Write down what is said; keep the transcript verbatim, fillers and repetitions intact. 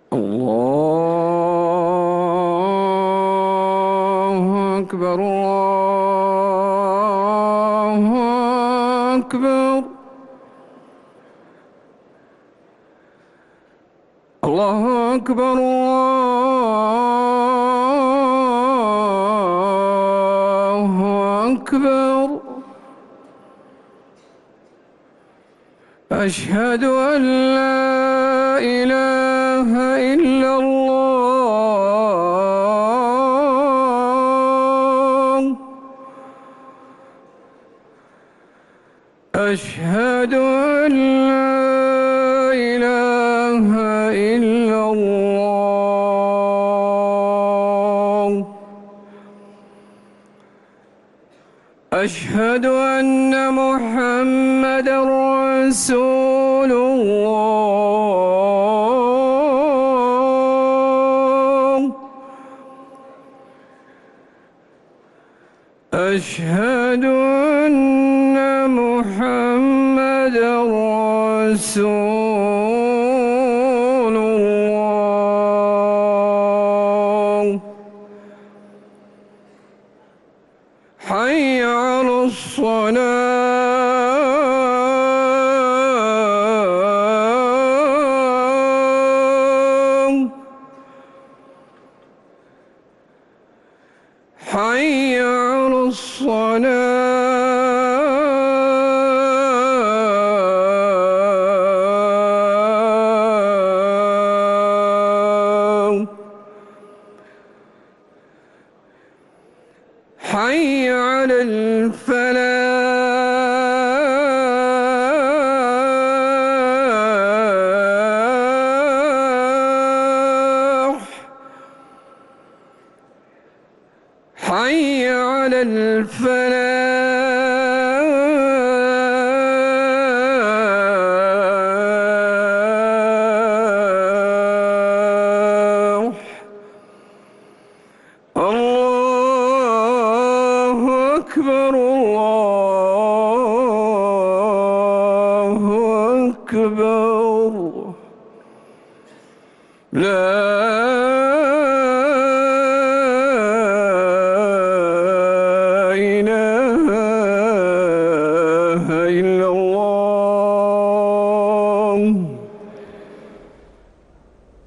الله أكبر الله أكبر. الله أكبر الله أكبر. أشهد أن لا إله إلا الله. أشهد أن لا إله إلا الله. أشهد أن محمدًا رسول الله. أشهد أن محمدًا رسول